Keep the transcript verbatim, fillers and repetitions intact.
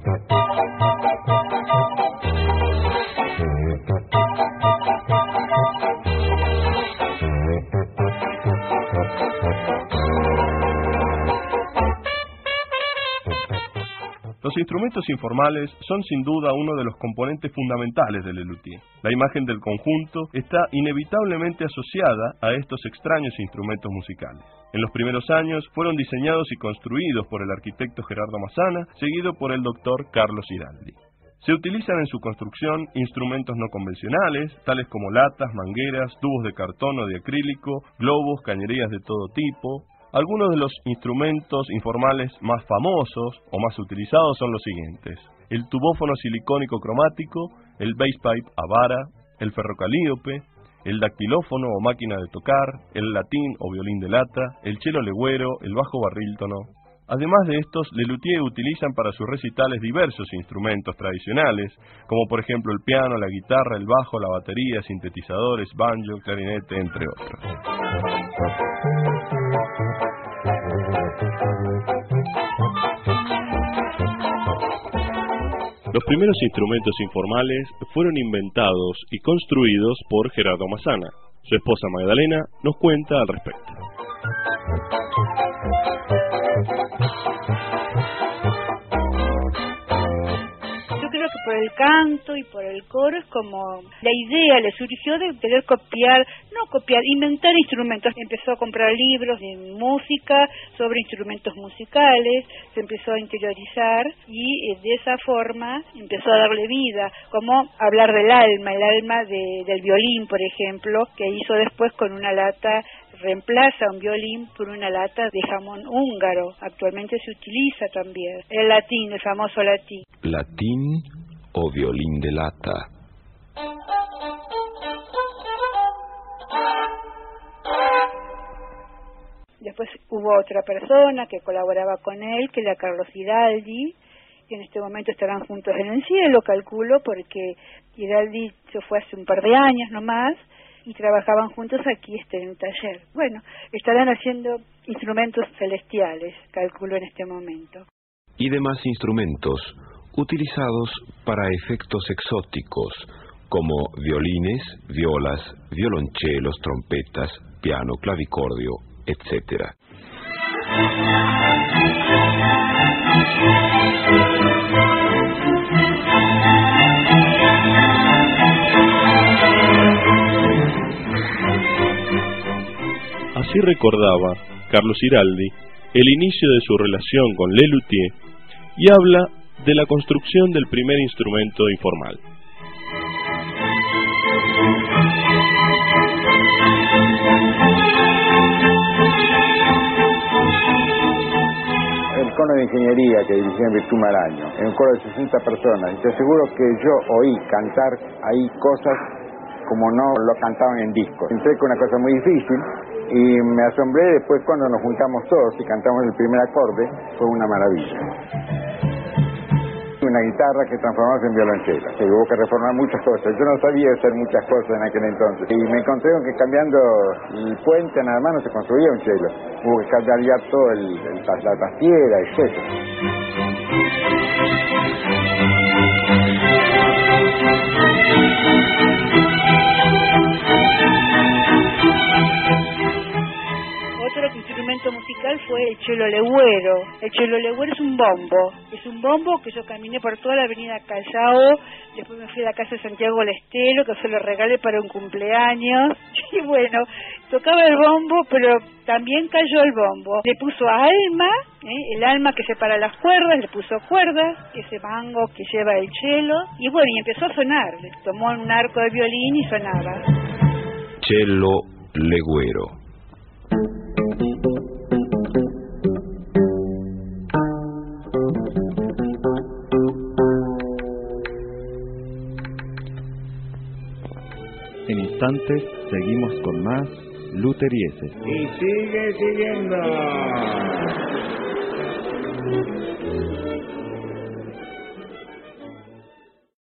Los instrumentos informales son sin duda uno de los componentes fundamentales del luthier. La imagen del conjunto está inevitablemente asociada a estos extraños instrumentos musicales. En los primeros años fueron diseñados y construidos por el arquitecto Gerardo Massana, seguido por el doctor Carlos Iraldi. Se utilizan en su construcción instrumentos no convencionales, tales como latas, mangueras, tubos de cartón o de acrílico, globos, cañerías de todo tipo. Algunos de los instrumentos informales más famosos o más utilizados son los siguientes: el tubófono silicónico cromático, el basspipe a vara, el ferrocalíope, el dactilófono o máquina de tocar, el latín o violín de lata, el cello legüero, el bajo barrítono. Además de estos, les luthiers utilizan para sus recitales diversos instrumentos tradicionales, como por ejemplo el piano, la guitarra, el bajo, la batería, sintetizadores, banjo, clarinete, entre otros. Los primeros instrumentos informales fueron inventados y construidos por Gerardo Massana. Su esposa Magdalena nos cuenta al respecto. Yo creo que por el canto y por el coro es como la idea le surgió de querer copiar, no copiar, inventar instrumentos. Empezó a comprar libros de música sobre instrumentos musicales, se empezó a interiorizar y eh, de esa forma empezó a darle vida, como hablar del alma, el alma de, del violín, por ejemplo, que hizo después con una lata. Reemplaza un violín por una lata de jamón húngaro. Actualmente se utiliza también el latín, el famoso latín. ¿Latín o violín de lata? Después hubo otra persona que colaboraba con él, que era Carlos Iraldi, que en este momento estarán juntos en el cielo, calculo, porque Iraldi se fue hace un par de años nomás, y trabajaban juntos aquí este, en un taller. Bueno, estarán haciendo instrumentos celestiales, calculo en este momento. Y demás instrumentos utilizados para efectos exóticos, como violines, violas, violonchelos, trompetas, piano, clavicordio, etcétera. Así recordaba Carlos Iraldi el inicio de su relación con Le Luthier y habla de la construcción del primer instrumento informal. El coro de ingeniería que dirigí en Virtud Maraño, en un coro de sesenta personas, y te aseguro que yo oí cantar ahí cosas como no lo cantaban en discos. Entré con una cosa muy difícil y me asombré después cuando nos juntamos todos y cantamos el primer acorde, fue una maravilla. Una guitarra que transformamos en violonchelo, que hubo que reformar muchas cosas. Yo no sabía hacer muchas cosas en aquel entonces y me encontré con que cambiando el puente nada más no se construía un chelo, hubo que cambiar ya todo el, el, la trastiera, etcétera. Otro instrumento musical fue el cello legüero. El cello legüero es un bombo. Es un bombo que yo caminé por toda la avenida Callao, después me fui a la casa de Santiago del Estero, que se lo regalé para un cumpleaños. Y bueno, tocaba el bombo, pero también cayó el bombo. Le puso alma, ¿eh? el alma que separa las cuerdas, le puso cuerdas, ese mango que lleva el cello. Y bueno, y empezó a sonar. Le tomó un arco de violín y sonaba. Cello legüero. En instantes seguimos con más Luterieses. Y sigue siguiendo.